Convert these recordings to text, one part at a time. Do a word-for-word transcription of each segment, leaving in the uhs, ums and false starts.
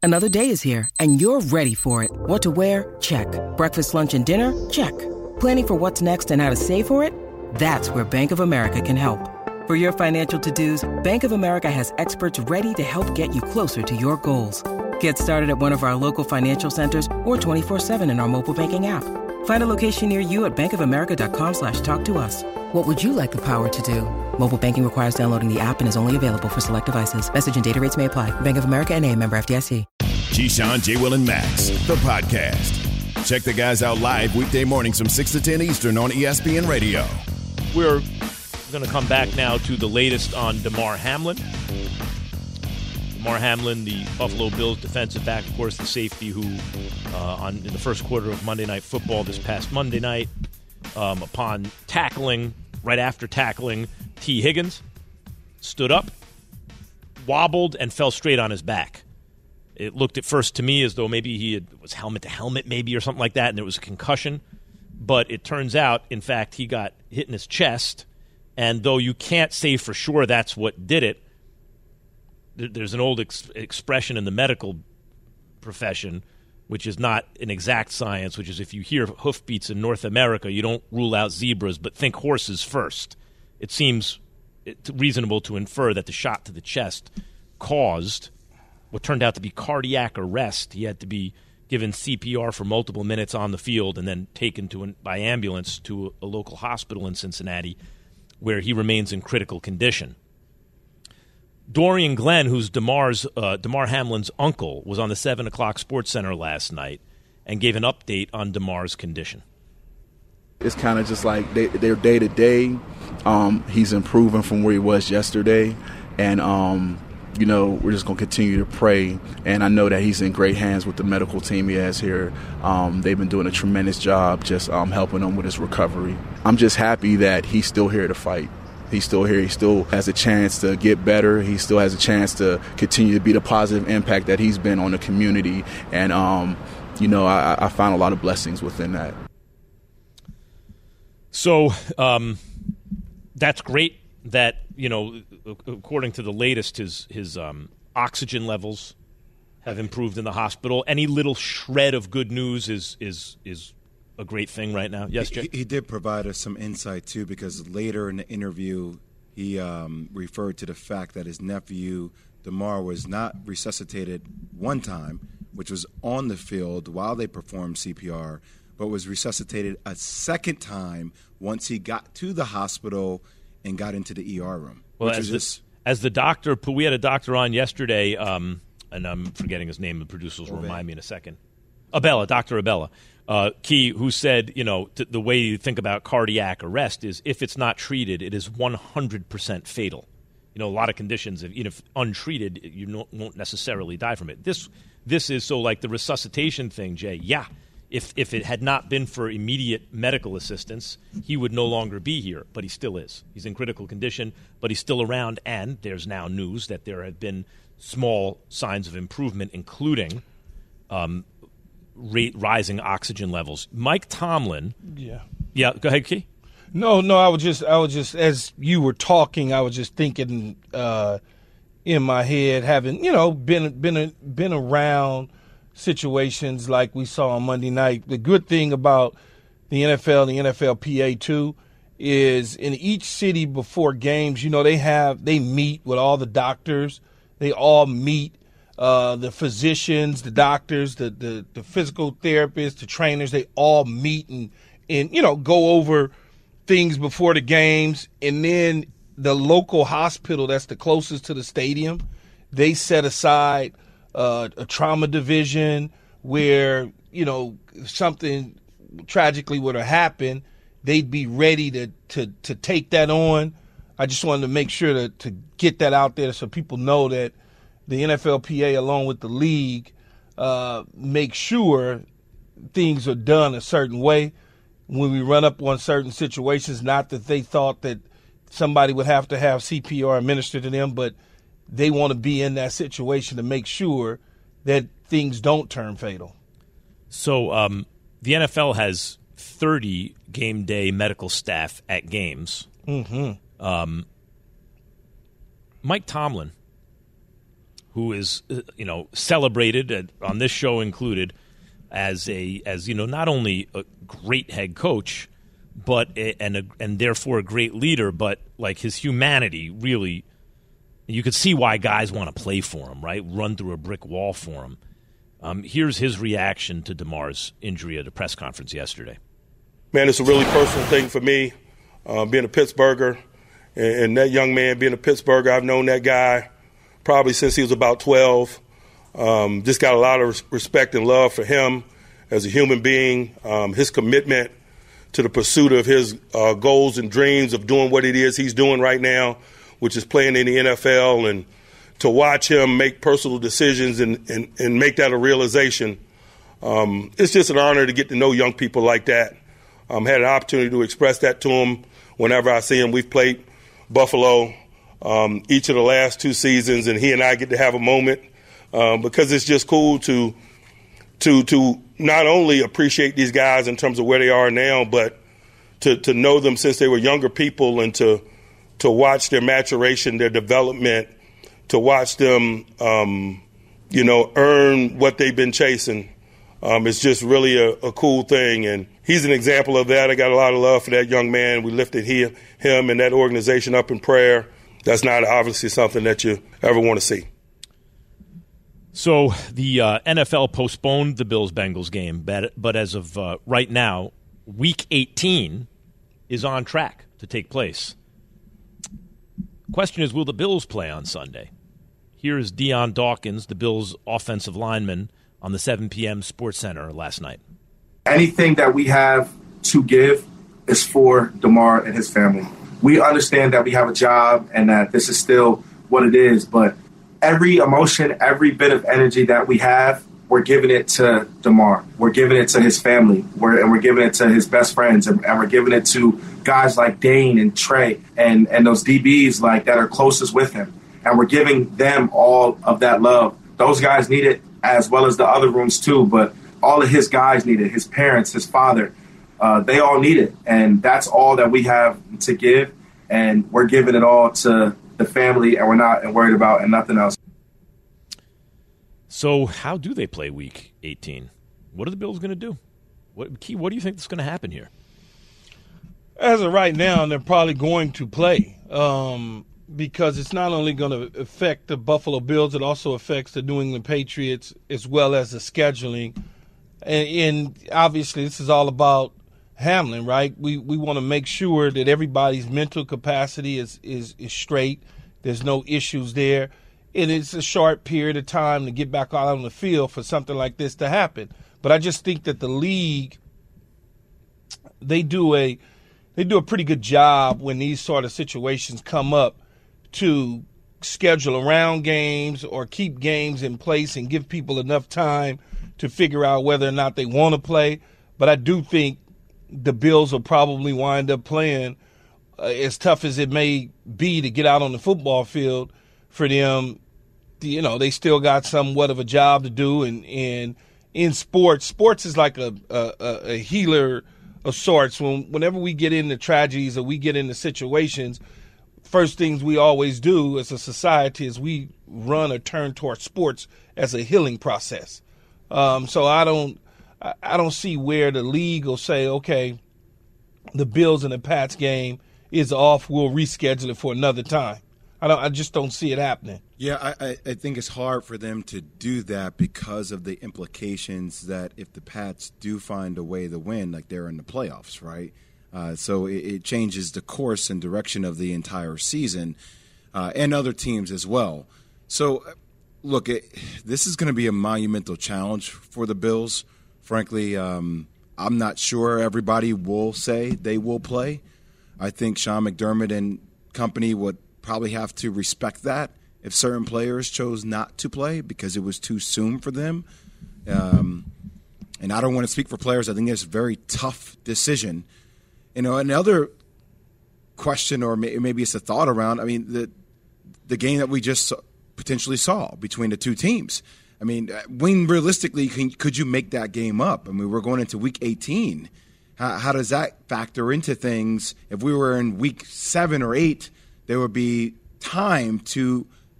Another day is here, and you're ready for it. What to wear? Check. Breakfast, lunch, and dinner? Check. Planning for what's next and how to save for it? That's where Bank of America can help. For your financial to-dos, Bank of America has experts ready to help get you closer to your goals. Get started at one of our local financial centers or twenty-four seven in our mobile banking app. Find a location near you at bankofamerica.com slash talk to us. What would you like the power to do? Mobile banking requires downloading the app and is only available for select devices. Message and data rates may apply. Bank of America N A, member F D I C. Keyshawn, J. Will, and Max, the podcast. Check the guys out live weekday mornings from six to ten Eastern on E S P N Radio. We're going to come back now to the latest on Damar Hamlin. Damar Hamlin, the Buffalo Bills defensive back, of course, the safety who, uh, on in the first quarter of Monday Night Football this past Monday night, um, upon tackling, right after tackling T. Higgins, stood up, wobbled, and fell straight on his back. It looked at first to me as though maybe he had, was helmet to helmet maybe or something like that, and there was a concussion. But it turns out, in fact, he got hit in his chest. And though you can't say for sure that's what did it, there, there's an old ex- expression in the medical profession, which is not an exact science, which is if you hear hoofbeats in North America, you don't rule out zebras, but think horses first. It seems reasonable to infer that the shot to the chest caused what turned out to be cardiac arrest. He had to be given C P R for multiple minutes on the field and then taken to an, by ambulance to a, a local hospital in Cincinnati, where he remains in critical condition. Dorian Glenn, who's Damar's, uh, Damar Hamlin's uncle, was on the seven o'clock Sports Center last night and gave an update on Damar's condition. It's kind of just like they, they're day-to-day. Um, he's improving from where he was yesterday, and um, you know, we're just going to continue to pray, and I know that he's in great hands with the medical team he has here. Um, they've been doing a tremendous job just um, helping him with his recovery. I'm just happy that he's still here to fight. He's still here. He still has a chance to get better. He still has a chance to continue to be the positive impact that he's been on the community, and, um, you know, I, I found a lot of blessings within that. So um, that's great. That, you know, according to the latest, his his um, oxygen levels have improved in the hospital. Any little shred of good news is is is a great thing right now. Yes, Jay? He, he did provide us some insight, too, because later in the interview, he um, referred to the fact that his nephew, Damar, was not resuscitated one time, which was on the field while they performed C P R, but was resuscitated a second time once he got to the hospital and got into the E R room. Well, which as, is just, the, as the doctor, we had a doctor on yesterday, um, and I'm forgetting his name. The producers will Obey. remind me in a second. Abella, Doctor Abella, uh, Key, who said, you know, t- the way you think about cardiac arrest is if it's not treated, it is one hundred percent fatal. You know, a lot of conditions, if, even if untreated, you no, won't necessarily die from it. This, this is so like the resuscitation thing, Jay. Yeah. If if it had not been for immediate medical assistance, he would no longer be here, but he still is. He's in critical condition, but he's still around, and there's now news that there have been small signs of improvement, including um, rate, rising oxygen levels. Mike Tomlin. Yeah. Yeah, go ahead, Key. No, no, I was just, I was just, as you were talking, I was just thinking uh, in my head, having, you know, been been been around situations like we saw on Monday night. The good thing about the N F L and the N F L P A too is in each city before games, you know, they have they meet with all the doctors. They all meet uh, the physicians, the doctors, the, the the physical therapists, the trainers. They all meet and and you know go over things before the games. And then the local hospital that's the closest to the stadium, they set aside Uh, a trauma division where, you know, if something tragically were to happen, they'd be ready to, to, to take that on. I just wanted to make sure to, to get that out there so people know that the N F L P A, along with the league, uh, make sure things are done a certain way when we run up on certain situations. Not that they thought that somebody would have to have C P R administered to them, but they want to be in that situation to make sure that things don't turn fatal. So um, the N F L has thirty game day medical staff at games. Mm-hmm. Um, Mike Tomlin, who is, uh, you know, celebrated uh, on this show included as a as you know not only a great head coach, but a, and a, and therefore a great leader, but like his humanity really, you could see why guys want to play for him, right? Run through a brick wall for him. Um, here's his reaction to DeMar's injury at a press conference yesterday. Man, it's a really personal thing for me, uh, being a Pittsburgher, and, and that young man being a Pittsburgher. I've known that guy probably since he was about twelve. Um, just got a lot of respect and love for him as a human being, um, his commitment to the pursuit of his uh, goals and dreams of doing what it is he's doing right now, which is playing in the N F L, and to watch him make personal decisions and, and, and make that a realization. Um, it's just an honor to get to know young people like that. Um, had an opportunity to express that to him whenever I see him. We've played Buffalo um, each of the last two seasons, and he and I get to have a moment um, because it's just cool to to to not only appreciate these guys in terms of where they are now, but to, to know them since they were younger people, and to to watch their maturation, their development, to watch them, um, you know, earn what they've been chasing. Um, it's just really a, a cool thing, and he's an example of that. I got a lot of love for that young man. We lifted he, him and that organization up in prayer. That's not obviously something that you ever want to see. So the uh, N F L postponed the Bills-Bengals game, but, but as of uh, right now, Week eighteen is on track to take place. Question is, will the Bills play on Sunday? Here is Dion Dawkins, the Bills' offensive lineman, on the seven p.m. Sports Center last night. Anything that we have to give is for DeMar and his family. We understand that we have a job and that this is still what it is, but every emotion, every bit of energy that we have, we're giving it to DeMar. We're giving it to his family, we're, and we're giving it to his best friends, and, and we're giving it to guys like Dane and Trey and, and those D Bs like that are closest with him. And we're giving them all of that love. Those guys need it as well as the other rooms too, but all of his guys need it, his parents, his father. Uh, they all need it, and that's all that we have to give, and we're giving it all to the family, and we're not worried about and nothing else. So how do they play Week eighteen? What are the Bills going to do? What, Key, what do you think is going to happen here? As of right now, they're probably going to play um, because it's not only going to affect the Buffalo Bills, it also affects the New England Patriots as well as the scheduling. And, and obviously this is all about Hamlin, right? We we want to make sure that everybody's mental capacity is, is, is straight. There's no issues there. And it's a short period of time to get back out on the field for something like this to happen. But I just think that the league, they do a they do a pretty good job when these sort of situations come up to schedule around games or keep games in place and give people enough time to figure out whether or not they want to play. But I do think the Bills will probably wind up playing, uh, as tough as it may be to get out on the football field for them. You know, they still got somewhat of a job to do. And, and in sports, sports is like a, a, a healer of sorts. When, whenever we get into tragedies or we get into situations, first things we always do as a society is we run or turn towards sports as a healing process. Um, so I don't, I don't see where the league will say, okay, the Bills and the Pats game is off. We'll reschedule it for another time. I don't. I just don't see it happening. Yeah, I, I think it's hard for them to do that because of the implications that if the Pats do find a way to win, like they're in the playoffs, right? Uh, so it, it changes the course and direction of the entire season uh, and other teams as well. So, look, it, this is going to be a monumental challenge for the Bills. Frankly, um, I'm not sure everybody will say they will play. I think Sean McDermott and company would probably have to respect that if certain players chose not to play because it was too soon for them. Um, and I don't want to speak for players. I think it's a very tough decision. You know, another question, or maybe it's a thought around, I mean, the the game that we just potentially saw between the two teams. I mean, when realistically can, could you make that game up? I mean, we're going into Week eighteen. How, how does that factor into things? If we were in Week seven or eight, there would be time to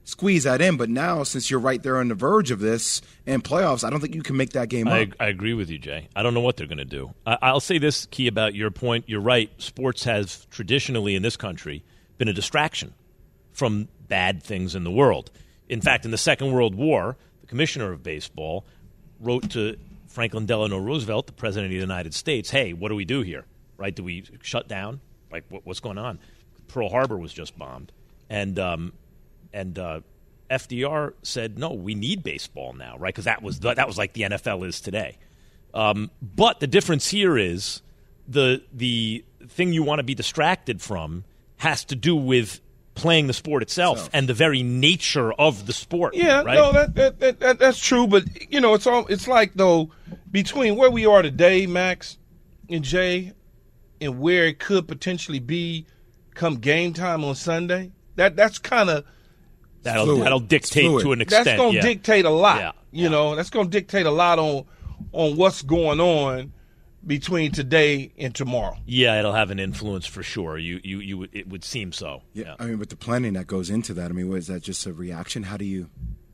squeeze that in. But now, since you're right there on the verge of this and playoffs, I don't think you can make that game I, up. I agree with you, Jay. I don't know what they're going to do. I, I'll say this, Key, about your point. You're right. Sports has traditionally in this country been a distraction from bad things in the world. In fact, in the Second World War, the commissioner of baseball wrote to Franklin Delano Roosevelt, the president of the United States, hey, what do we do here? Right? Do we shut down? Like, what, what's going on? Pearl Harbor was just bombed. And um, and uh, F D R said, no, we need baseball now, right? Because that was, that was like the N F L is today. Um, but the difference here is the the thing you want to be distracted from has to do with playing the sport itself so. and the very nature of the sport. Yeah, right? no, that, that, that, that that's true. But, you know, it's all it's like, though, between where we are today, Max and Jay, and where it could potentially be come game time on Sunday, that that's kind of that'll that'll dictate to an extent. That's going to yeah. dictate a lot. Yeah. You yeah. know, that's going to dictate a lot on on what's going on between today and tomorrow. Yeah, it'll have an influence for sure. You you you it would seem so. Yeah, yeah. I mean, but the planning that goes into that. I mean, was that just a reaction? How do you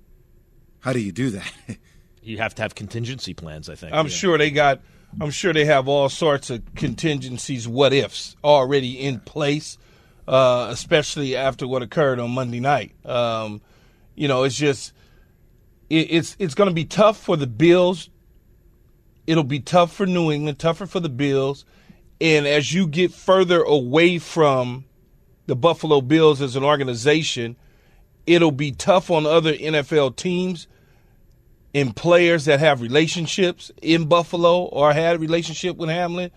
how do you do that? You have to have contingency plans, I think. I'm yeah. sure they got. I'm sure they have all sorts of contingencies, what ifs already in place, uh, especially after what occurred on Monday night. Um, you know, it's just it, it's it's going to be tough for the Bills. It'll be tough for New England, tougher for the Bills. And as you get further away from the Buffalo Bills as an organization, it'll be tough on other N F L teams and players that have relationships in Buffalo or had a relationship with Hamlin.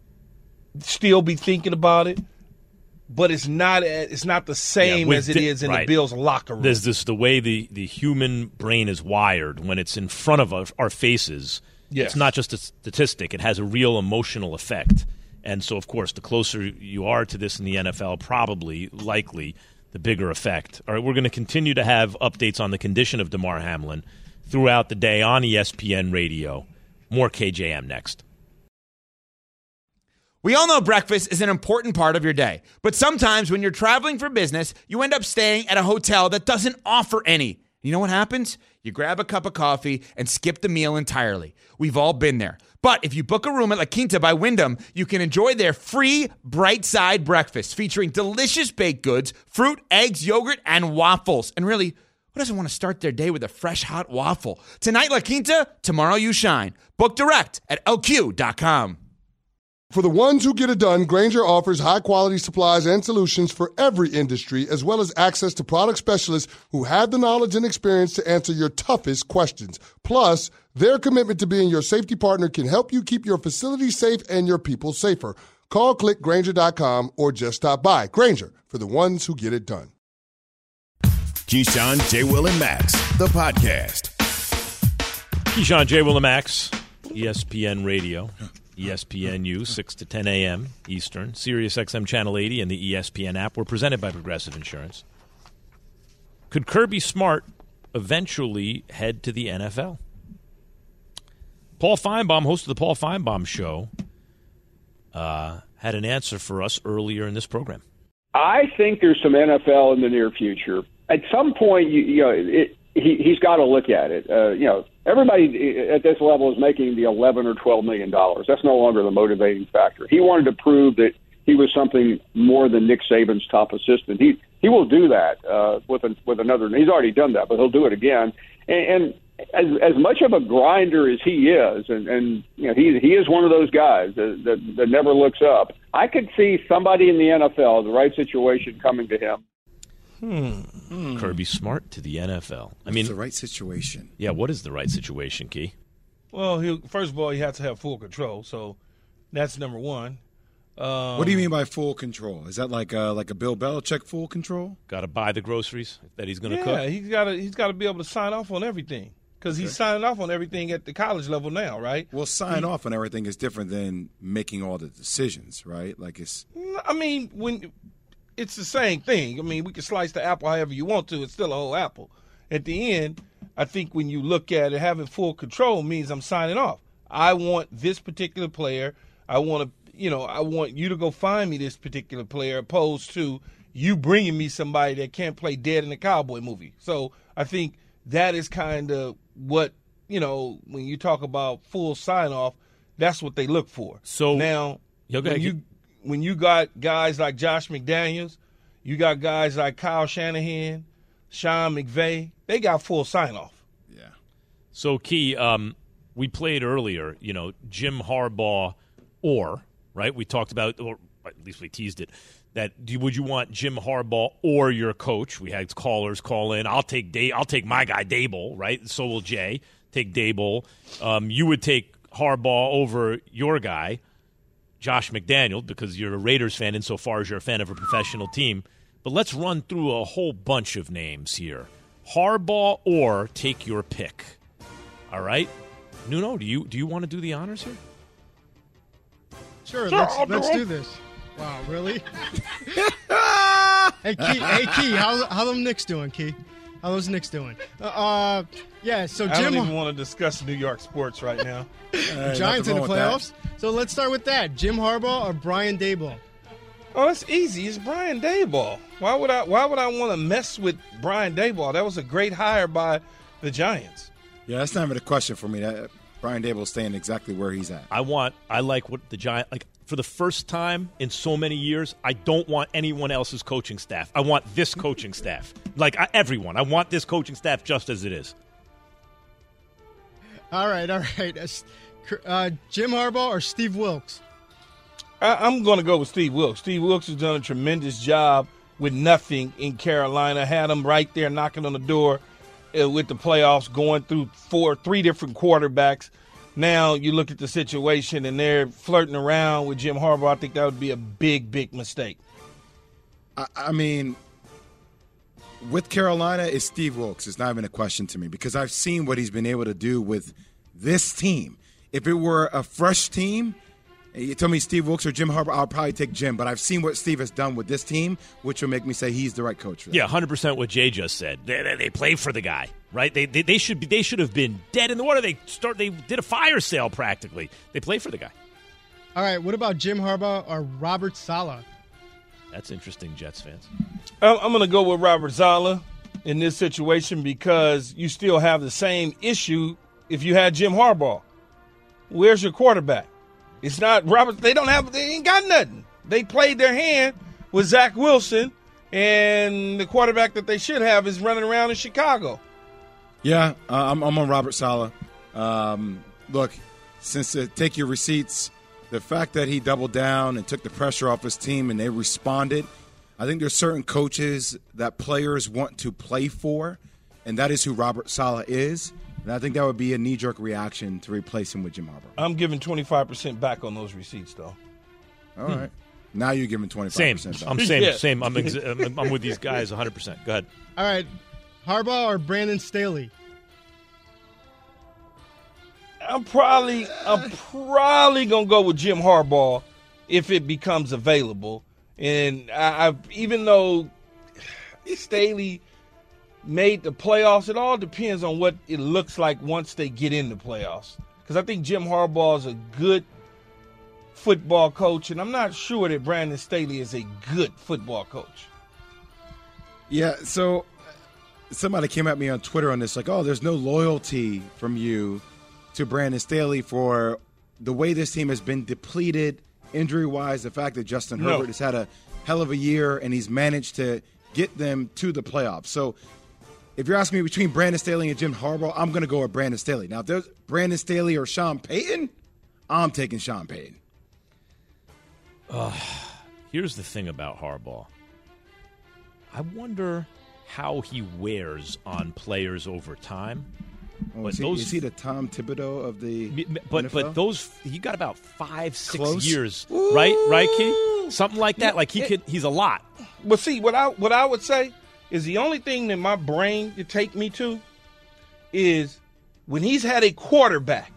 Still be thinking about it. But it's not it's not the same yeah, as it di- is in right. the Bills' locker room. There's this the way the, the human brain is wired when it's in front of our, our faces. Yes. It's not just a statistic. It has a real emotional effect. And so, of course, the closer you are to this in the N F L, probably, likely, the bigger effect. All right, we're going to continue to have updates on the condition of Damar Hamlin throughout the day on E S P N Radio. More K J M next. We all know breakfast is an important part of your day. But sometimes when you're traveling for business, you end up staying at a hotel that doesn't offer any. You know what happens? You grab a cup of coffee and skip the meal entirely. We've all been there. But if you book a room at La Quinta by Wyndham, you can enjoy their free Bright Side breakfast featuring delicious baked goods, fruit, eggs, yogurt, and waffles. And really, who doesn't want to start their day with a fresh, hot waffle? Tonight, La Quinta, tomorrow you shine. Book direct at L Q dot com. For the ones who get it done, Grainger offers high-quality supplies and solutions for every industry, as well as access to product specialists who have the knowledge and experience to answer your toughest questions. Plus, their commitment to being your safety partner can help you keep your facility safe and your people safer. Call, click Grainger dot com, or just stop by. Grainger, for the ones who get it done. Keyshawn, J. Will, and Max, the podcast. Keyshawn, J. Will, and Max, E S P N Radio. E S P N U, six to ten a.m. Eastern, Sirius X M Channel eighty, and the E S P N app. We're presented by Progressive Insurance. Could Kirby Smart eventually head to the N F L? Paul Feinbaum, host of the Paul Feinbaum Show, uh, had an answer for us earlier in this program. I think there's some N F L in the near future. At some point, you, you know, it, he, he's got to look at it. Uh, you know, everybody at this level is making the eleven or twelve million dollars. That's no longer the motivating factor. He wanted to prove that he was something more than Nick Saban's top assistant. He he will do that uh, with a, with another. He's already done that, but he'll do it again. And, and as as much of a grinder as he is, and, and you know, he he is one of those guys that, that that never looks up. I could see somebody in the N F L, the right situation, coming to him. Hmm. Hmm. Kirby Smart to the N F L. I mean, it's the right situation. Yeah, what is the right situation, Key? Well, he, first of all, he has to have full control, so that's number one. Um, what do you mean by full control? Is that like a, like a Bill Belichick full control? Got to buy the groceries that he's going to yeah, cook? Yeah, he's got to he's got to be able to sign off on everything because he's okay. signing off on everything at the college level now, right? Well, sign he, off on everything is different than making all the decisions, right? Like it's. I mean, when. It's the same thing. I mean, we can slice the apple however you want to. It's still a whole apple. At the end, I think when you look at it, having full control means I'm signing off. I want this particular player. I want to, you know, I want you to go find me this particular player opposed to you bringing me somebody that can't play dead in a cowboy movie. So I think that is kind of what, you know, when you talk about full sign-off, that's what they look for. So now, okay, when you when you got guys like Josh McDaniels, you got guys like Kyle Shanahan, Sean McVay, they got full sign-off. Yeah. So, Key, um, we played earlier, you know, Jim Harbaugh or, right? We talked about, or at least we teased it, that do, would you want Jim Harbaugh or your coach? We had callers call in. I'll take Day, I'll take my guy, Daboll, right? So will Jay. Take Daboll. Um, you would take Harbaugh over your guy, Josh McDaniel, because you're a Raiders fan insofar as you're a fan of a professional team. But let's run through a whole bunch of names here. Harbaugh or take your pick. All right? Nuno, do you do you want to do the honors here? Sure, let's, let's do this. Wow, really? hey, Key, hey, Key, how how them Knicks doing, Key? How those Knicks doing? Uh, uh yeah, so Jim. I don't even want to discuss New York sports right now. Hey, Giants in the playoffs. So let's start with that. Jim Harbaugh or Brian Daboll? Oh, it's easy. It's Brian Daboll. Why would I? Why would I want to mess with Brian Daboll? That was a great hire by the Giants. Yeah, that's not even a question for me. That Brian Daboll's staying exactly where he's at. I want. I like what the Giants like. For the first time in so many years, I don't want anyone else's coaching staff. I want this coaching staff. Like I, everyone, I want this coaching staff just as it is. All right, all right. Uh, Jim Harbaugh or Steve Wilks? I, I'm going to go with Steve Wilks. Steve Wilks has done a tremendous job with nothing in Carolina. Had them right there knocking on the door uh, with the playoffs, going through four, three different quarterbacks. Now you look at the situation and they're flirting around with Jim Harbaugh. I think that would be a big, big mistake. I, I mean, with Carolina, it's Steve Wilks. It's not even a question to me because I've seen what he's been able to do with this team. If it were a fresh team, you tell me Steve Wilks or Jim Harbaugh, I'll probably take Jim. But I've seen what Steve has done with this team, which will make me say he's the right coach for that. Yeah, one hundred percent what Jay just said. They, they, they play for the guy, right? They, they they should be. They should have been dead in the water. They start. They did a fire sale practically. They play for the guy. All right. What about Jim Harbaugh or Robert Saleh? That's interesting, Jets fans. I'm going to go with Robert Saleh in this situation because you still have the same issue if you had Jim Harbaugh. Where's your quarterback? It's not Robert. They don't have. They ain't got nothing. They played their hand with Zach Wilson, and the quarterback that they should have is running around in Chicago. Yeah, uh, I'm, I'm on Robert Saleh. Um, look, since uh, take your receipts, the fact that he doubled down and took the pressure off his team and they responded, I think there's certain coaches that players want to play for, and that is who Robert Saleh is. And I think that would be a knee-jerk reaction to replace him with Jim Harbaugh. I'm giving twenty-five percent back on those receipts, though. All right. Hmm. Now you're giving twenty-five percent same. back. I'm same. Yeah. Same. I'm, ex- I'm, I'm with these guys one hundred percent. Go ahead. All right. Harbaugh or Brandon Staley? I'm probably I'm probably gonna go with Jim Harbaugh if it becomes available. And I, I even though Staley made the playoffs, it all depends on what it looks like once they get in the playoffs. Because I think Jim Harbaugh is a good football coach, and I'm not sure that Brandon Staley is a good football coach. Yeah, so somebody came at me on Twitter on this, like, oh, there's no loyalty from you to Brandon Staley for the way this team has been depleted injury-wise, the fact that Justin No. Herbert has had a hell of a year and he's managed to get them to the playoffs. So if you're asking me between Brandon Staley and Jim Harbaugh, I'm going to go with Brandon Staley. Now, if there's Brandon Staley or Sean Payton, I'm taking Sean Payton. Uh, here's the thing about Harbaugh. I wonder how he wears on players over time. Oh, But is, he, those- is he the Tom Thibodeau of the But N F L? but those he got about five six Close. years, right? Right, Key? Something like that. Like he could. He's a lot. But see, what I what I would say is the only thing that my brain could take me to is when he's had a quarterback.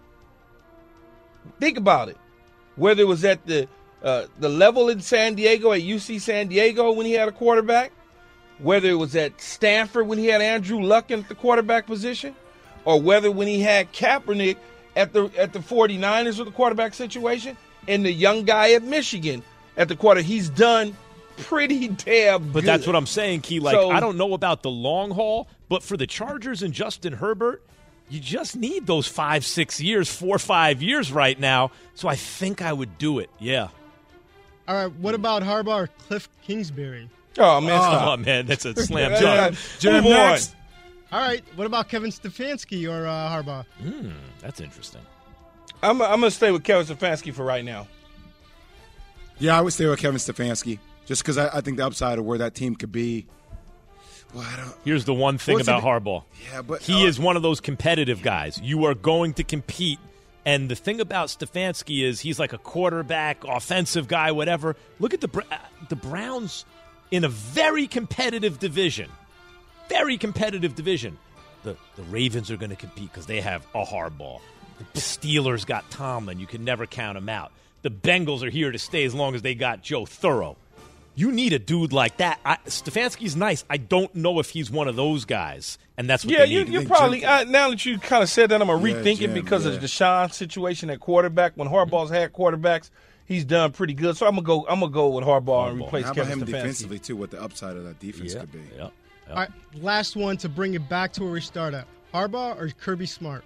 Think about it. Whether it was at the uh, the level in San Diego at U C San Diego when he had a quarterback, whether it was at Stanford when he had Andrew Luck at the quarterback position, or whether when he had Kaepernick at the at the 49ers with the quarterback situation, and the young guy at Michigan at the quarter. He's done pretty damn good. But that's what I'm saying, Key. Like, So- I don't know about the long haul, but for the Chargers and Justin Herbert, you just need those five, six years, four, five years right now. So I think I would do it. Yeah. All right, what about Harbaugh or Cliff Kingsbury? Oh, man. Oh, stop. man, that's a slam Yeah, dunk. Jim Move on. next. All right, what about Kevin Stefanski or uh, Harbaugh? Hmm, that's interesting. I'm, I'm going to stay with Kevin Stefanski for right now. Yeah, I would stay with Kevin Stefanski just because I, I think the upside of where that team could be. Well, I don't. Here's the one thing What's about it- Harbaugh. Yeah, but He uh, is one of those competitive guys. You are going to compete. And the thing about Stefanski is he's like a quarterback, offensive guy, whatever. Look at the Br- uh, the Browns in a very competitive division. Very competitive division. The the Ravens are going to compete because they have a Harbaugh. The Steelers got Tomlin. You can never count them out. The Bengals are here to stay as long as they got Joe Burrow. You need a dude like that. I, Stefanski's nice. I don't know if he's one of those guys, and that's what Yeah, they you, need. you probably uh, now that you kind of said that, I'm gonna Yeah, rethink Jim, it because yeah. of Deshaun's situation at quarterback. When Harbaugh's had quarterbacks, he's done pretty good. So I'm gonna go. I'm gonna go with Harbaugh, and Harbaugh. replace How about Kevin him Stefanski. defensively too? What the upside of that defense Yeah, could be? yeah, yeah. All right, last one to bring it back to where we start at. Harbaugh or Kirby Smart?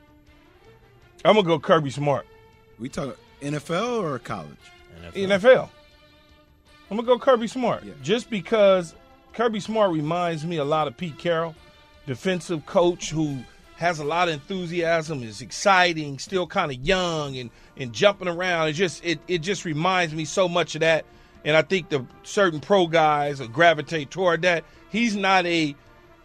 I'm gonna go Kirby Smart. We talk N F L or college? N F L. N F L. I'm gonna go Kirby Smart Yeah. just because Kirby Smart reminds me a lot of Pete Carroll, defensive coach who has a lot of enthusiasm, is exciting, still kind of young and and jumping around. It just it it just reminds me so much of that. And I think the certain pro guys will gravitate toward that. He's not a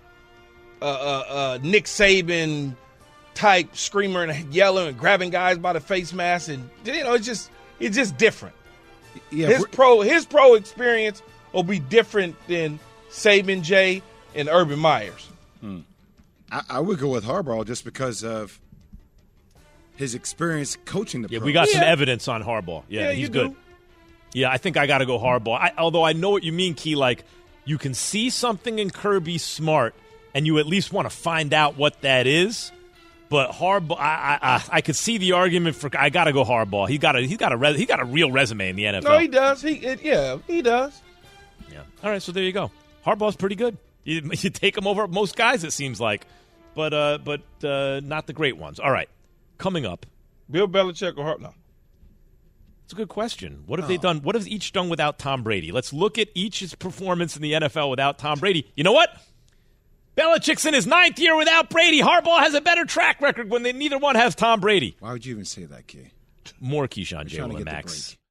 uh, uh, uh, Nick Saban type screamer and yelling and grabbing guys by the face mask, and you know it's just it's just different. Yeah, his we're- pro his pro experience will be different than Saban J and Urban Myers. I, I would go with Harbaugh just because of his experience coaching the. Yeah, pros. we got some Yeah. evidence on Harbaugh. Yeah, Yeah, he's you good. do. Yeah, I think I got to go Harbaugh. I, although I know what you mean, Key. Like, you can see something in Kirby Smart, and you at least want to find out what that is. But Harbaugh, I, I, I, I could see the argument for I got to go Harbaugh. He got a he got a res, he got a real resume in the N F L. No, he does. He it, yeah, he does. Yeah. All right, so there you go. Harbaugh's pretty good. You, you take him over most guys, it seems like, but uh, but uh, not the great ones. All right, coming up. Bill Belichick or Harbaugh? No. It's a good question. What have they done? What have each done without Tom Brady? Let's look at each's performance in the N F L without Tom Brady. You know what? Belichick's in his ninth year without Brady. Harbaugh has a better track record when they, neither one has Tom Brady. Why would you even say that, Key? More Keyshawn, J. trying Will, to and get the Max. break.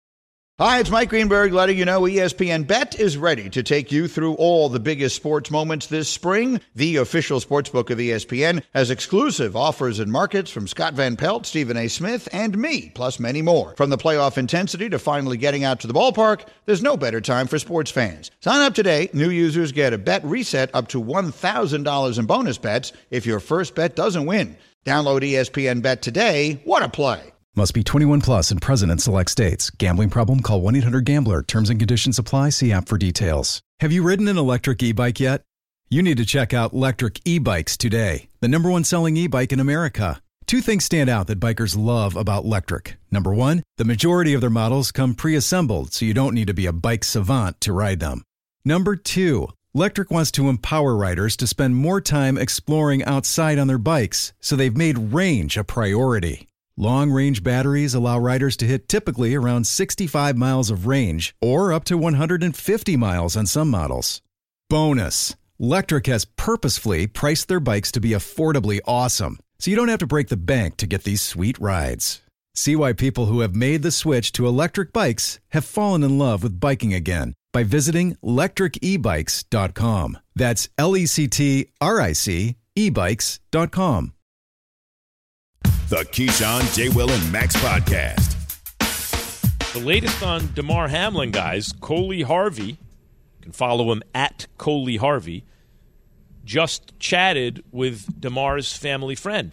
Hi, it's Mike Greenberg letting you know E S P N Bet is ready to take you through all the biggest sports moments this spring. The official sportsbook of E S P N has exclusive offers and markets from Scott Van Pelt, Stephen A. Smith, and me, plus many more. From the playoff intensity to finally getting out to the ballpark, there's no better time for sports fans. Sign up today. New users get a bet reset up to one thousand dollars in bonus bets if your first bet doesn't win. Download E S P N Bet today. What a play. Must be twenty-one plus and present in select states. Gambling problem? Call one eight hundred gambler. Terms and conditions apply. See app for details. Have you ridden an electric e-bike yet? You need to check out Lectric E-Bikes today, the number one selling e-bike in America. Two things stand out that bikers love about Lectric. Number one, the majority of their models come pre-assembled, so you don't need to be a bike savant to ride them. Number two, Lectric wants to empower riders to spend more time exploring outside on their bikes, so they've made range a priority. Long-range batteries allow riders to hit typically around sixty-five miles of range or up to one hundred fifty miles on some models. Bonus, Lectric has purposefully priced their bikes to be affordably awesome, so you don't have to break the bank to get these sweet rides. See why people who have made the switch to electric bikes have fallen in love with biking again by visiting lectric e bikes dot com. That's L E C T R I C e bikes dot com. The Keyshawn, J. Will, and Max podcast. The latest on DeMar Hamlin, guys. Coley Harvey, you can follow him at Coley Harvey, just chatted with DeMar's family friend.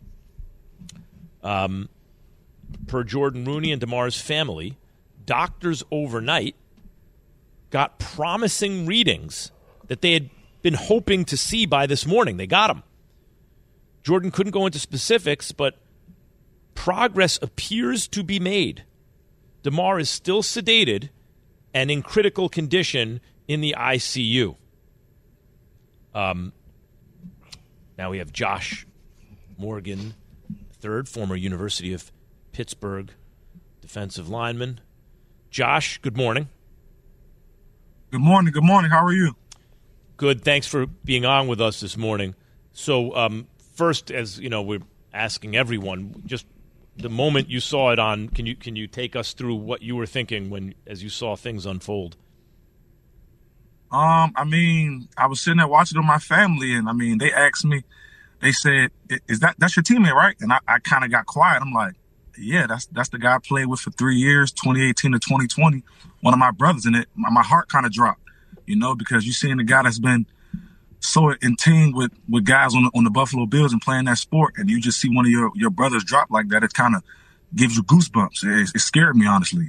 Um, per Jordan Rooney and DeMar's family, doctors overnight got promising readings that they had been hoping to see by this morning. They got them. Jordan couldn't go into specifics, but progress appears to be made. DeMar is still sedated, and in critical condition in the I C U. Um, now we have Josh Morgan, third, former University of Pittsburgh defensive lineman. Josh, good morning. Good morning. Good morning. How are you? Good. Thanks for being on with us this morning. So, um, first, as you know, we're asking everyone, just the moment you saw it on, can you can you take us through what you were thinking when as you saw things unfold? Um, I mean, I was sitting there watching with my family, and I mean, they asked me, they said, "Is that that's your teammate, right?" And I, I kind of got quiet. I'm like, "Yeah, that's that's the guy I played with for three years, twenty eighteen to twenty twenty. One of my brothers." And it, my, my heart kind of dropped, you know, because you're seeing the guy that's been so in tune with, with guys on the, on the Buffalo Bills and playing that sport, and you just see one of your, your brothers drop like that. It kind of gives you goosebumps. It, it scared me, honestly.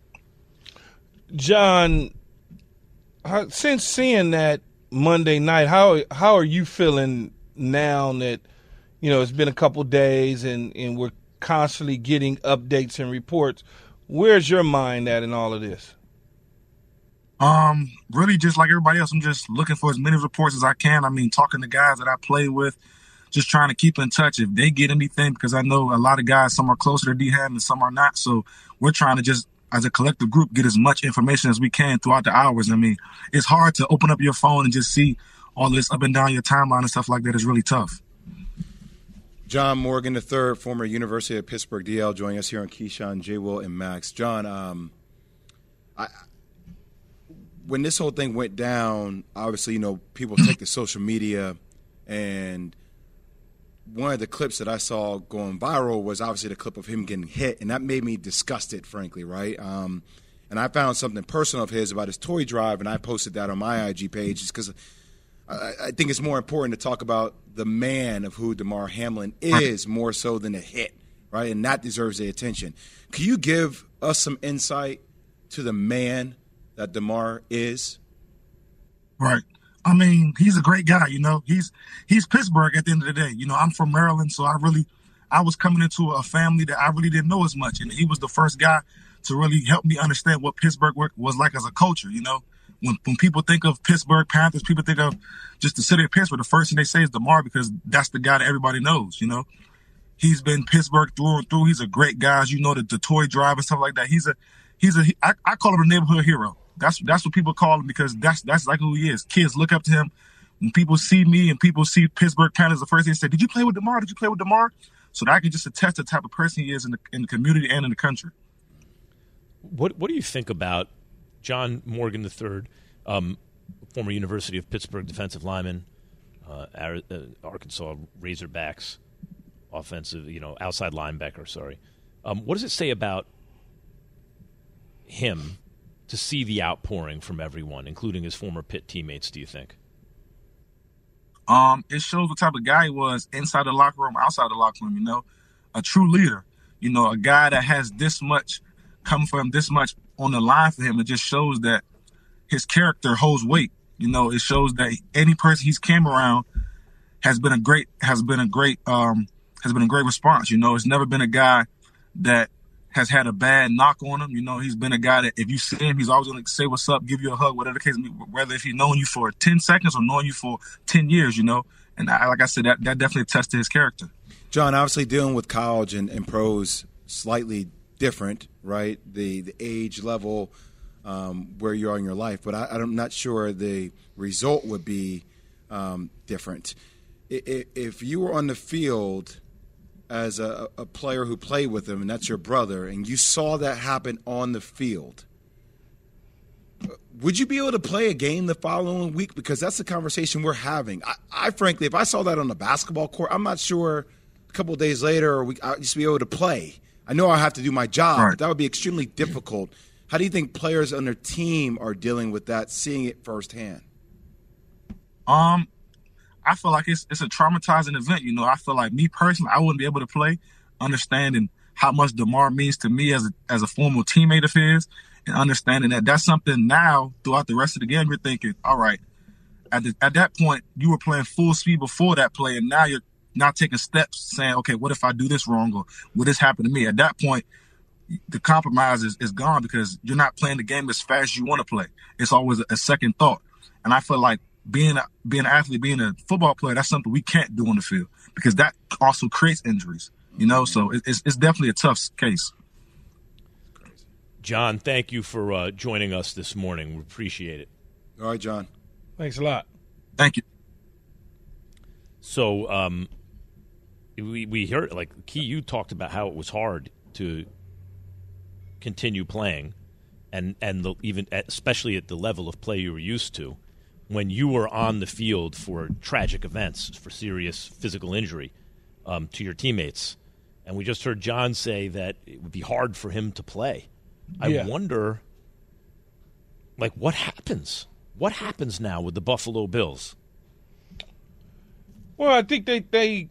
John, how, since seeing that Monday night, how how are you feeling now that, you know, it's been a couple days and, and we're constantly getting updates and reports? Where's your mind at in all of this? Um, really just like everybody else, I'm just looking for as many reports as I can. I mean, talking to guys that I play with, just trying to keep in touch if they get anything, because I know a lot of guys, some are closer to D-Ham and some are not. So we're trying to just, as a collective group, get as much information as we can throughout the hours. I mean, it's hard to open up your phone and just see all this up and down your timeline and stuff like that. Is really tough. John Morgan the third, former University of Pittsburgh D L, joining us here on Keyshawn, J. Will, and Max. John, um, I, when this whole thing went down, obviously, you know, people take to social media, and one of the clips that I saw going viral was obviously the clip of him getting hit, and that made me disgusted, frankly, right? Um, and I found something personal of his about his toy drive, and I posted that on my I G page just because I, I think it's more important to talk about the man of who Damar Hamlin is more so than a hit, right? And that deserves the attention. Can you give us some insight to the man that Damar is? Right. I mean, he's a great guy, you know. He's he's Pittsburgh at the end of the day. You know, I'm from Maryland, so I really I was coming into a family that I really didn't know as much, and he was the first guy to really help me understand what Pittsburgh was like as a culture, you know. When when people think of Pittsburgh Panthers, people think of just the city of Pittsburgh. The first thing they say is Damar because that's the guy that everybody knows, you know. He's been Pittsburgh through and through. He's a great guy. As you know, the, the toy drive and stuff like that. He's a he's a I, I call him a neighborhood hero. That's that's what people call him because that's that's like who he is. Kids look up to him. When people see me and people see Pittsburgh Panthers, the first thing they say, "Did you play with Damar? Did you play with Damar?" So that I can just attest the type of person he is in the in the community and in the country. What what do you think about John Morgan the third, um, former University of Pittsburgh defensive lineman, uh, Arkansas Razorbacks offensive, you know, outside linebacker, sorry. Um, what does it say about him to see the outpouring from everyone, including his former Pitt teammates, do you think? Um, it shows the type of guy he was inside the locker room, outside the locker room, you know, a true leader, you know, a guy that has this much coming for him, this much on the line for him. It just shows that his character holds weight. You know, it shows that any person he's came around has been a great, has been a great, um, has been a great response. You know, it's never been a guy that has had a bad knock on him. You know, he's been a guy that if you see him, he's always going to say what's up, give you a hug, whatever the case may be, whether if he's known you for ten seconds or knowing you for ten years, you know. And I, like I said, that, that definitely attests to his character. John, obviously dealing with college and, and pros slightly different, right? The the age level um, where you are in your life. But I, I'm not sure the result would be um, different. If, if you were on the field as a, a player who played with him, and that's your brother, and you saw that happen on the field, would you be able to play a game the following week? Because that's the conversation we're having. I, I frankly, if I saw that on the basketball court, I'm not sure a couple of days later or we, I'd just be able to play. I know I have to do my job, right, but that would be extremely difficult. How do you think players on their team are dealing with that, seeing it firsthand? Um, I feel like it's it's a traumatizing event. You know, I feel like me personally, I wouldn't be able to play, understanding how much Damar means to me as a, as a former teammate of his, and understanding that that's something now throughout the rest of the game you're thinking, all right, at the, at that point you were playing full speed before that play, and now you're not taking steps saying, okay, what if I do this wrong, or will this happen to me? At that point, the compromise is, is gone because you're not playing the game as fast as you want to play. It's always a, a second thought. And I feel like being a, being an athlete, being a football player, that's something we can't do on the field because that also creates injuries, you know? So it, it's, it's definitely a tough case. John, thank you for uh, joining us this morning. We appreciate it. All right, John. Thanks a lot. Thank you. So um, we we heard, like, Key, you talked about how it was hard to continue playing, and and the, even at, especially at the level of play you were used to, when you were on the field for tragic events, for serious physical injury um, to your teammates. And we just heard John say that it would be hard for him to play. I Yeah. wonder, like, what happens? What happens now with the Buffalo Bills? Well, I think they they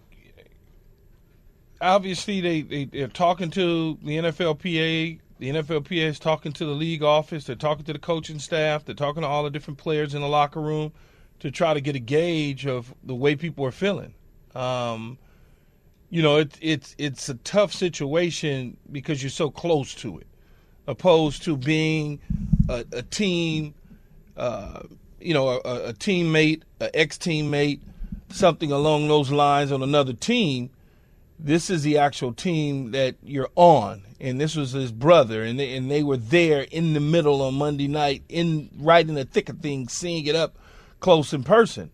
obviously they, they they're talking to the N F L P A. The N F L P A is talking to the league office. They're talking to the coaching staff. They're talking to all the different players in the locker room to try to get a gauge of the way people are feeling. Um, you know, it's it's it's a tough situation because you're so close to it, opposed to being a, a team, uh, you know, a, a teammate, an ex-teammate, something along those lines on another team. This is the actual team that you're on, and this was his brother, and they, and they were there in the middle on Monday night, in right in the thick of things, seeing it up close in person.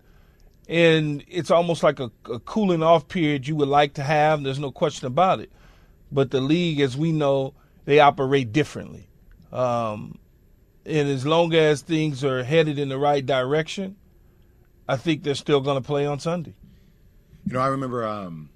And it's almost like a, a cooling off period you would like to have. There's no question about it. But the league, as we know, they operate differently. Um, and as long as things are headed in the right direction, I think they're still going to play on Sunday. You know, I remember, um,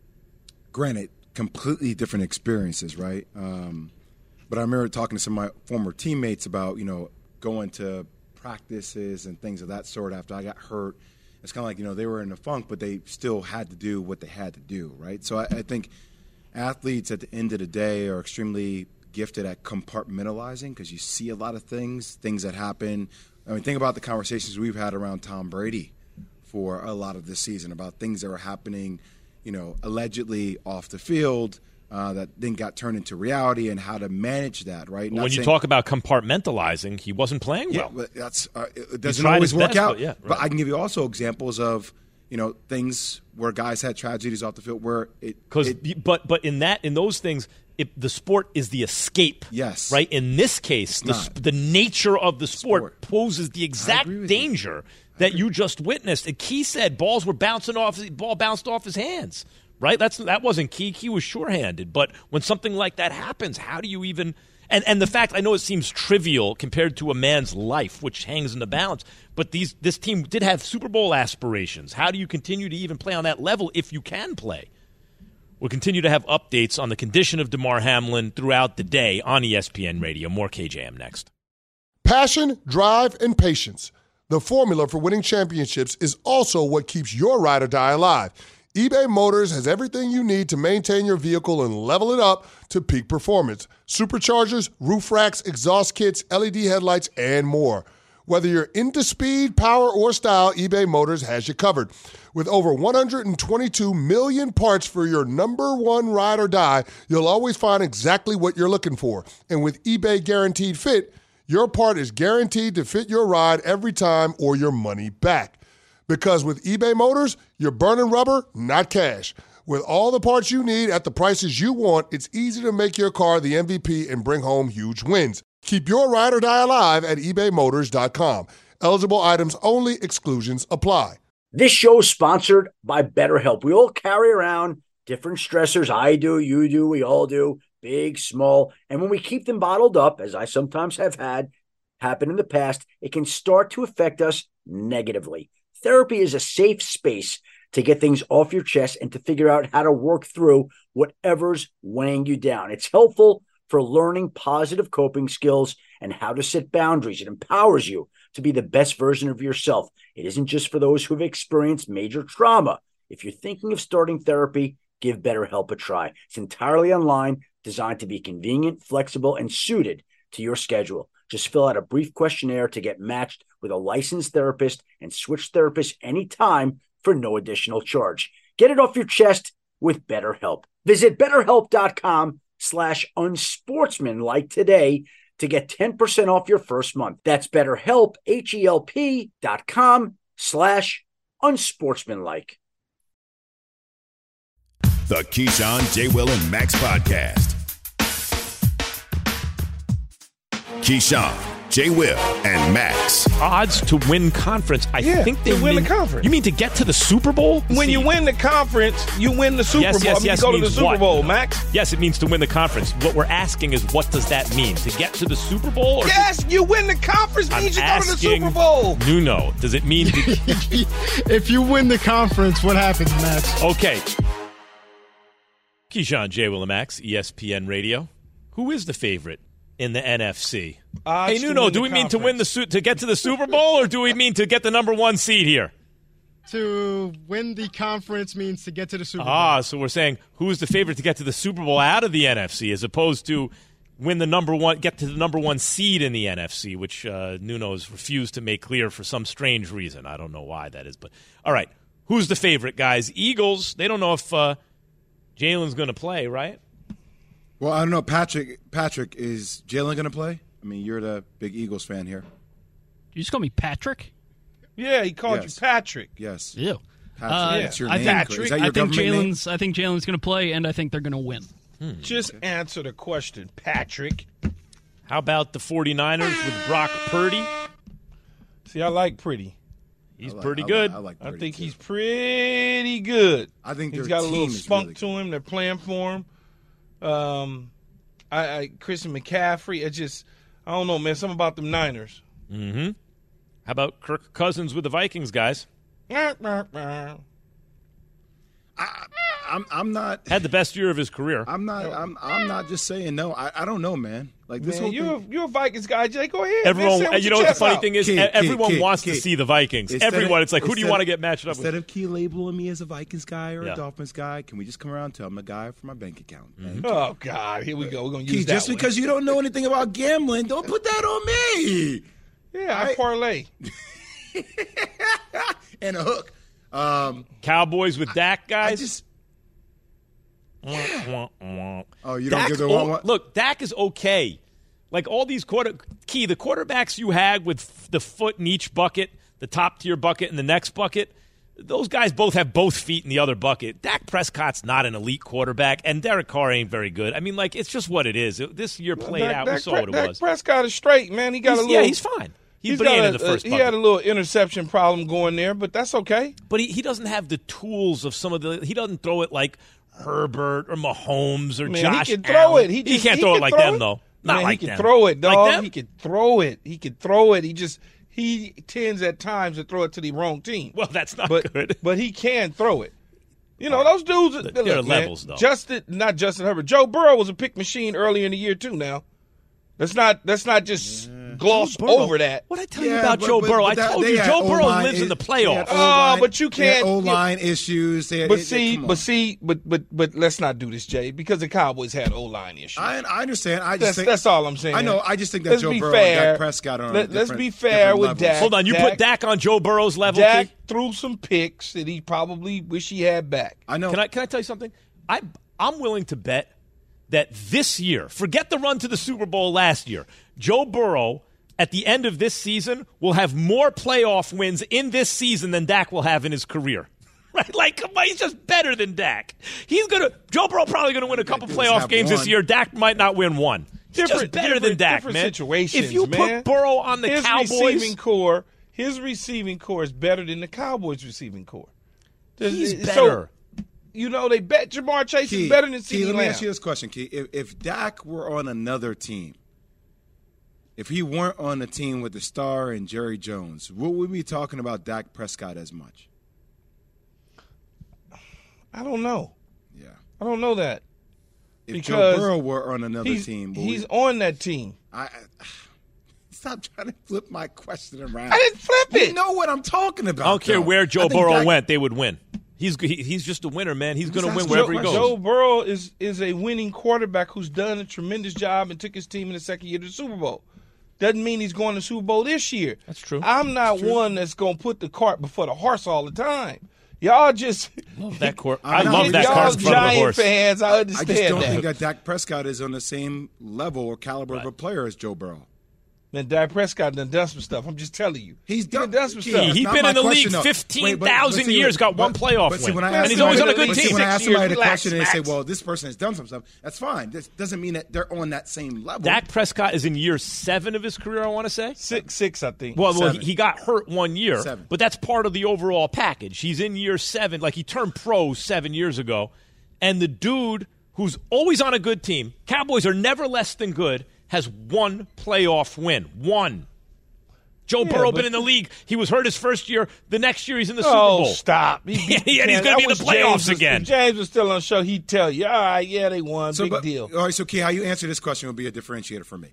granted, completely different experiences, right? Um, but I remember talking to some of my former teammates about, you know, going to practices and things of that sort after I got hurt. It's kind of like, you know, they were in a funk, but they still had to do what they had to do, right? So I, I think athletes at the end of the day are extremely gifted at compartmentalizing because you see a lot of things, things that happen. I mean, think about the conversations we've had around Tom Brady for a lot of this season about things that were happening, you know, allegedly off the field uh, that then got turned into reality and how to manage that, right? Well, when saying, you talk about compartmentalizing, he wasn't playing yeah, well. but that's uh, it doesn't tried always his work best, out. but yeah, right. But I can give you also examples of, you know, things where guys had tragedies off the field where it Because, it- but but in that in those things, it, the sport is the escape. Yes. Right. In this case, the, not. sp- the nature of the sport, Sport. poses the exact agree with danger that you just witnessed. And Key said balls were bouncing off. Ball bounced off his hands. Right. That's that wasn't Key. Key was sure-handed. But when something like that happens, how do you even? And and the fact, I know it seems trivial compared to a man's life, which hangs in the balance, but these this team did have Super Bowl aspirations. How do you continue to even play on that level if you can play? We'll continue to have updates on the condition of Damar Hamlin throughout the day on E S P N Radio. More K J M next. Passion, drive, and patience. The formula for winning championships is also what keeps your ride or die alive. eBay Motors has everything you need to maintain your vehicle and level it up to peak performance. Superchargers, roof racks, exhaust kits, L E D headlights, and more. Whether you're into speed, power, or style, eBay Motors has you covered. With over one hundred twenty-two million parts for your number one ride or die, you'll always find exactly what you're looking for. And with eBay Guaranteed Fit, your part is guaranteed to fit your ride every time or your money back. Because with eBay Motors, you're burning rubber, not cash. With all the parts you need at the prices you want, it's easy to make your car the M V P and bring home huge wins. Keep your ride or die alive at ebay motors dot com. Eligible items only. Exclusions apply. This show is sponsored by BetterHelp. We all carry around different stressors. I do, you do, we all do, big, small. And when we keep them bottled up, as I sometimes have had happen in the past, it can start to affect us negatively. Therapy is a safe space to get things off your chest and to figure out how to work through whatever's weighing you down. It's helpful for learning positive coping skills and how to set boundaries. It empowers you to be the best version of yourself. It isn't just for those who've experienced major trauma. If you're thinking of starting therapy, give BetterHelp a try. It's entirely online, designed to be convenient, flexible, and suited to your schedule. Just fill out a brief questionnaire to get matched with a licensed therapist and switch therapists anytime for no additional charge. Get it off your chest with BetterHelp. Visit betterhelp dot com slash unsportsmanlike today to get ten percent off your first month. That's BetterHelp, H-E-L-P dot com slash unsportsmanlike. The Keyshawn, J. Will, and Max podcast. Keyshawn, J. Will, and Max. Odds to win conference. I Yeah, think they to win mean, the conference. You mean to get to the Super Bowl? When See, you win the conference, you win the Super yes, Bowl. yes, I mean, yes, you go to the means Super what? Bowl, Max. Yes, it means to win the conference. What we're asking is, what does that mean? To get to the Super Bowl? Or Yes, you win the conference I'm means you go to the asking Super Bowl. Nuno, does it mean to... If you win the conference, what happens, Max? Okay. Keyshawn, J. Will, and Max, E S P N Radio. Who is the favorite in the N F C? Odds hey, to Nuno, win do the we mean to win the conference. su- to get to the Super Bowl, or do we mean to get the number one seed here? To win the conference means to get to the Super Bowl. Ah, so we're saying who's the favorite to get to the Super Bowl out of the N F C, as opposed to win the number one, get to the number one seed in the N F C, which uh, Nuno has refused to make clear for some strange reason. I don't know why that is, but all right, who's the favorite, guys? Eagles. They don't know if uh, Jalen's going to play, right? Well, I don't know. Patrick, Patrick, is Jalen going to play? I mean, you're the big Eagles fan here. You just call me Patrick? Yeah, he called Yes. you Patrick. Yes. Ew. Patrick, Uh, that's your I name. think, Is that your I think government name? Jalen's. I think Jalen's going to play, and I think they're going to win. Hmm, Just answer the question, Patrick. How about the 49ers with Brock Purdy? See, I like Pretty. He's I like- pretty I good. Like, I like I Purdy, think too. he's pretty good. I think he's their got a little team is spunk really to him. They're playing for him. Um, I, I Christian McCaffrey. It just, I don't know, man. Something about them Niners. Mm-hmm. How about Kirk Cousins with the Vikings, guys? I, I'm, I'm not. Had the best year of his career. I'm not. I'm. I'm not just saying no. I, I don't know, man. Like this Man, whole you're thing. a, you're a Vikings guy, Jay. Go ahead. Everyone, man, say you your know what the chest funny out. thing is? Kid, E- kid, everyone kid, wants kid. to see the Vikings. Instead Everyone, of- it's like, who do you instead want to of- get matched up Instead with? of Key labeling me as a Vikings guy or Yeah. a Dolphins guy, can we just come around and tell him a guy for my bank account? Thank you. Oh God, here we go. We're gonna use Key, that just one. because you don't know anything about gambling, don't put that on me. Yeah, I parlay. And a hook. Um, Cowboys with Dak, guys. I just. Wah, wah, wah. Oh, you don't Dak's give the o- one. one? Look, Dak is okay. Like all these quarter key, the quarterbacks you had with f- the foot in each bucket, the top tier bucket and the next bucket, those guys both have both feet in the other bucket. Dak Prescott's not an elite quarterback, and Derek Carr ain't very good. I mean, like, it's just what it is. It- this year played Dak- out. Dak we saw Pre- what it Dak was. Prescott is straight, man. He got He's- a little. yeah, he's fine. He, He's but he got ain't in a- the first he bucket. had a little interception problem going there, but that's okay. But he, he doesn't have the tools of some of the. He doesn't throw it like Herbert or Mahomes or Man, Josh he can throw Allen. it. He, just, can't throw can it like throw them it. though. Not Man, like he can them. throw it, Like dog. them? He can throw it. He can throw it. He just he tends at times to throw it to the wrong team. Well, that's not but, good. But he can throw it. You know, those dudes. There look, are man, levels, though. Justin, not Justin Herbert. Joe Burrow was a pick machine earlier in the year too. Now, let's not let's not just gloss Joe Burrow. over that. What I tell you Yeah, about but- Joe but- Burrow? but I that- told they you had Joe Burrow O-line lives in is- the they had playoffs. Oh, O-line- but you they had can't- O-line issues. They had- But it- see, come on. but see, but but but let's not do this, Jay, because the Cowboys had O line issues. I, I understand. I just That's, think, that's all I'm saying. I know. I just think that Let's Joe be Burrow fair. and Dak Prescott are on Let, a let's different- be fair different with levels. Dak. Hold on, you Dak, put Dak on Joe Burrow's level. Dak Key? threw some picks that he probably wish he had back. I know. Can I can I tell you something? I I'm willing to bet that this year, forget the run to the Super Bowl last year, Joe Burrow at the end of this season will have more playoff wins in this season than Dak will have in his career. Right? Like, come on, he's just better than Dak. He's gonna Joe Burrow probably gonna win a couple just playoff have games this one. year. Dak might not win one. He's just Different- better than different- Dak, different man. situations, If you man. put Burrow on the his Cowboys, receiving core, his receiving core is better than the Cowboys' receiving core. he's So, better. you know, they bet Jamar Chase Key, is better than Key, CeeDee let me Lamb. ask you this question, Key. If, if Dak were on another team, if he weren't on a team with the star and Jerry Jones, would we be talking about Dak Prescott as much? I don't know. Yeah. I don't know that. If Because Joe Burrow were on another he's, team, would he's we, on that team. I, I stop trying to flip my question around. I didn't flip You it. know what I'm talking about. I don't care though. where I Joe think Burrow Dak- went, they would win. He's he, he's just a winner, man. He's going to win Joe- wherever he goes. Joe Burrow is is a winning quarterback who's done a tremendous job and took his team in the second year to the Super Bowl. Doesn't mean he's going to the Super Bowl this year. That's true. I'm not one that's going to put the cart before the horse all the time. Y'all just love that cor- I I know. love that y'all cart in front of the Giant horse. fans. I I understand just don't that. think that Dak Prescott is on the same level or caliber Right. of a player as Joe Burrow. Man, Dak Prescott done done some stuff. I'm just telling you. He's He done, done, done some Gee, stuff. that's He's not been my in the question, league though. fifteen Wait, but- but thousand see, years, got one but- playoff but see, win. when I And ask he's always on a somebody- good but see, team. When I ask Six years, somebody the relax, question and they say, Max. well, this person has done some stuff, that's fine. This doesn't mean that they're on that same level. Dak Prescott is in year seven of his career, I want to say. Six, six, I think. Well, well Seven. he, he got hurt one year, Seven. but that's part of the overall package. He's in year seven. Like, he turned pro seven years ago. And the dude who's always on a good team, Cowboys are never less than good, has one playoff win. One. Joe Yeah, Burrow but- been in the league. He was hurt his first year. The next year he's in the Oh, Super Bowl. stop. He, Yeah, he and he's can't- gonna be in I the wish playoffs James was- again. If James was still on the show, he'd tell you, all right, yeah, they won. So, Big but- deal. All right, so Key, how you answer this question will be a differentiator for me.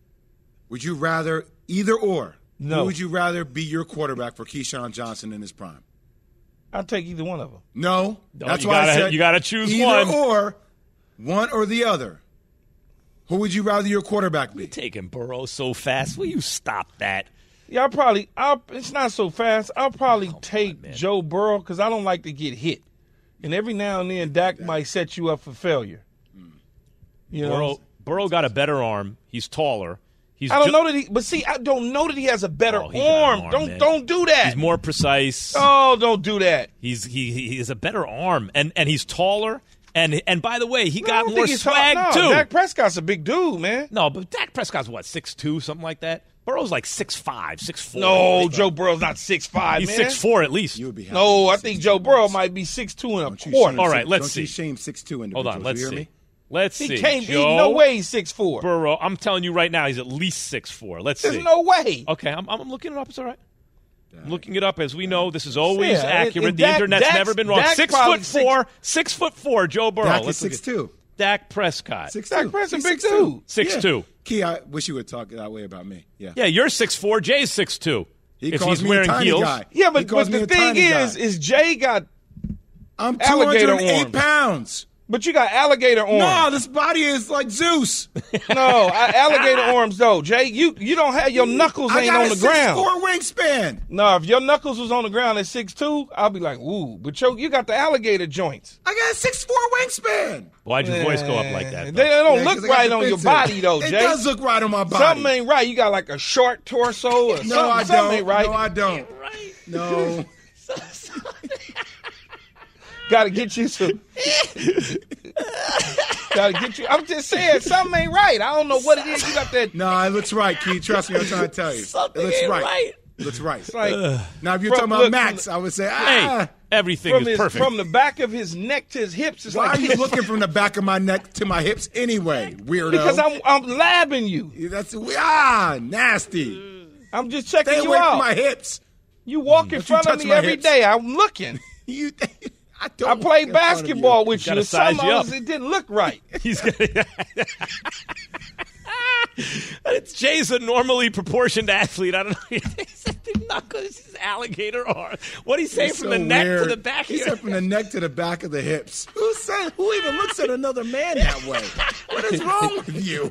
Would you rather either or? No. Who would you rather be your quarterback for Keyshawn Johnson in his prime? I'll take either one of them. No, No, that's you why I gotta- said you gotta choose either one. or, one or the other. Who would you rather your quarterback be? Taking Burrow so fast. Will you stop that? Yeah, I'll probably, I'll, it's not so fast. I'll probably take Joe Burrow because I don't like to get hit. And every now and then, Dak might set you up for failure. You know? Burrow, Burrow got a better arm. He's taller. He's I don't ju- know that he, but see, I don't know that he has a better Oh, he got an arm. arm, Don't man. don't do that. He's more precise. Oh, don't do that. He's he he has a better arm, and and he's taller. And and by the way, he No, I got don't more think he's tall. swag no, too. Dak Prescott's a big dude, man. No, but Dak Prescott's what, six two, something like that. Burrow's like six five, six four. No, Joe Burrow's not six five. He's man. six four at least. You would be happy No, with I six think two. Joe Burrow might be six two and a Don't you quarter. shame All right, six- let's don't see. you shame six two Hold individuals. on, let's you hear see. me? Let's He see. can't. He, Joe no way he's six four. Burrow. I'm telling you right now, he's at least six four. Let's There's see. no way. Okay, I'm, I'm looking it up. It's all right. I'm looking it up. As we know, this is always Yeah, and- accurate. and the Dak- internet's Dak's- never been wrong. Dak's six probably foot six- four. Six foot four. Joe Burrow. Dak is Let's look six at- two. Dak Prescott. Six Dak two. Prescott's a He's big six two. dude. Six Yeah. two. Key, I wish you would talk that way about me. Yeah. Yeah, you're six four. Jay's six two. He if calls he's me wearing a tiny heels. guy. Yeah, He but, calls but me the a thing tiny is, guy. is Jay got, I'm alligator two hundred eight arms. pounds. but you got alligator arms. No, this body is like Zeus. No, I- alligator arms though, Jay. You you don't have your knuckles I ain't got on a the six ground. four wingspan. No, if your knuckles was on the ground at six two, I'll be like, ooh. But yo, you got the alligator joints. I got a six four wingspan. Why'd your voice go up like that? They, though? they don't Yeah, look 'cause I got right the on your fence body in. though, It Jay. does look right on my body. Something ain't right. You got like a short torso or something. No, I something don't. ain't right. No, I don't. No. Got to get you some. Got to get you. I'm just saying, something ain't right. I don't know what it is. You got that. No, it looks right, Key. Trust me, I'm trying to tell you. Something it looks ain't right. right. It looks right. It's like now, if you're from- talking about look, Max, I would say, Hey, ah. everything from is his, perfect. from the back of his neck to his hips. It's Why like are you looking from the back of my neck to my hips anyway, weirdo? Because I'm I'm labbing you. That's ah nasty. I'm just checking Stay you away out. from my hips. You walk in Don't you front of touch me my every hips. day. I'm looking. You, I I don't. played walk in front of basketball you. with He's you. gotta and size Some you of up. us, it didn't look right. He's gonna. It's Jay's a normally proportioned athlete. I don't know. He said the knuckles, his alligator arm. What do you say It's from so the neck weird. to the back? He Here? said from the neck to the back of the hips. Who said? Who even looks at another man that way? What is wrong with you?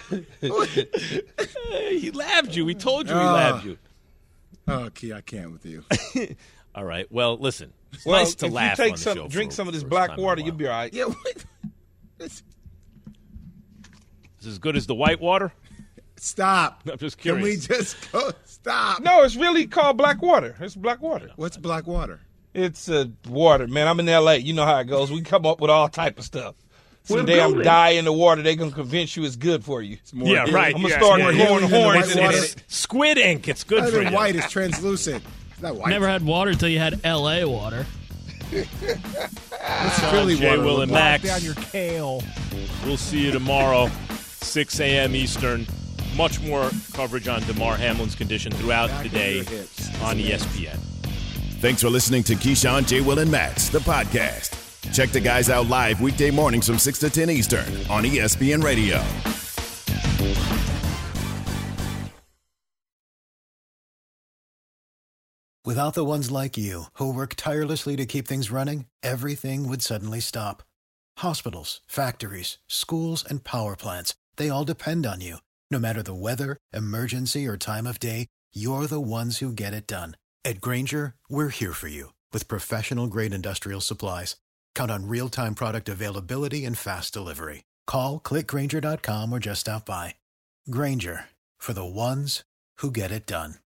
He labbed you. We told you he Ah. labbed you. Oh, Key, I can't with you. All right. Well, listen. It's Well, nice to if laugh you take on the some, show drink for- some of this first black time in a water, while. you'll be all right. Yeah. What? It's- Is this as good as the white water? Stop. I'm just Can we curious. just go? Stop. No, it's really called black water. It's black water. What's black water? It's uh, water, man. I'm in L A. You know how it goes. We come up with all type of stuff. Some damn dye in the water, they gonna convince you it's good for you. More Yeah, healing- right. I'm gonna Yeah, start yeah, growing yeah. horns White in water. it. Squid ink. It's good Other for than you. white is translucent. It's not white. Never had water until you had L A water. It's Philly Jay, water. Will, look and like. Max. Down your kale. We'll see you tomorrow, six a.m. Eastern. Much more coverage on DeMar Hamlin's condition throughout Back the of day your hips. on E S P N. Thanks for listening to Keyshawn, J. Will, and Max, the podcast. Check the guys out live weekday mornings from six to ten Eastern on E S P N Radio. Without the ones like you, who work tirelessly to keep things running, everything would suddenly stop. Hospitals, factories, schools, and power plants, they all depend on you. No matter the weather, emergency, or time of day, you're the ones who get it done. At Grainger, we're here for you with professional-grade industrial supplies. Count on real-time product availability and fast delivery. Call, click Grainger dot com, or just stop by. Grainger, for the ones who get it done.